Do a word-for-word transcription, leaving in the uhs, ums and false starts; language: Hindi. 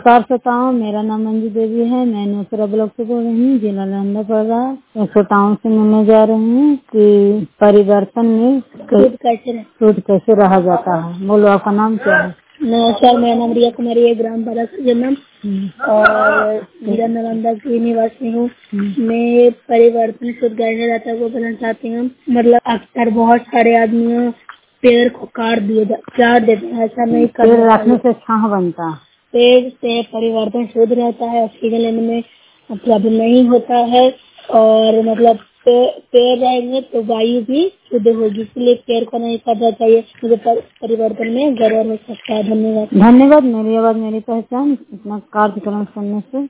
नमस्कार श्रोताओं, मेरा नाम मंजू देवी है। मैं नौसरा ब्लॉक से बोल रही हूँ, जिला नालंदा पड़ रहा है। श्रोताओं से मिलने जा रही हूँ कि परिवर्तन में शुद्ध कैसे शुद्ध कैसे रहा जाता है। बोलो, आपका नाम क्या है? नमस्कार, मेरा नाम रिया कुमारी है, ग्राम पारा से जन्म और जिला नालंदा की निवासी हूँ। मैं परिवर्तन शुद्ध कैसे रहता है वो बताना चाहती हूँ। मतलब अक्सर बहुत सारे आदमी पेड़ को काट दिए काट देते हैं, ऐसा नहीं पेड़ करना रखने से छाह बनता है। पेड़ से परिवर्तन शुद्ध रहता है, ऑक्सीजन लेने में मतलब नहीं होता है और मतलब पे, पेड़ रहेंगे तो वायु भी शुद्ध होगी, इसलिए पेड़ को नहीं काटना चाहिए। मुझे पर, परिवर्तन में जरूर हो सकता है। धन्यवाद। धन्यवाद। मेरी आवाज मेरी पहचान, इतना कार्यक्रम सुनने से।